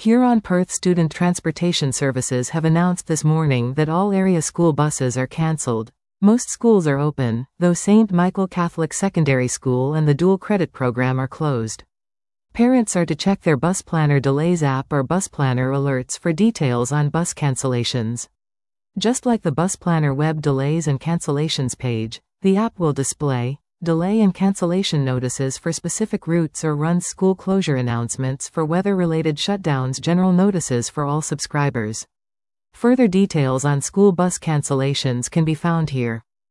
Huron-Perth Student Transportation Services have announced this morning that all area school buses are cancelled. Most schools are open, though St. Michael Catholic Secondary School and the dual credit program are closed. Parents are to check their Bus Planner Delays app or Bus Planner alerts for details on bus cancellations. Just like the Bus Planner web delays and cancellations page, the app will display delay and cancellation notices for specific routes or runs school closure announcements for weather-related shutdowns, general notices for all subscribers. Further details on school bus cancellations can be found here.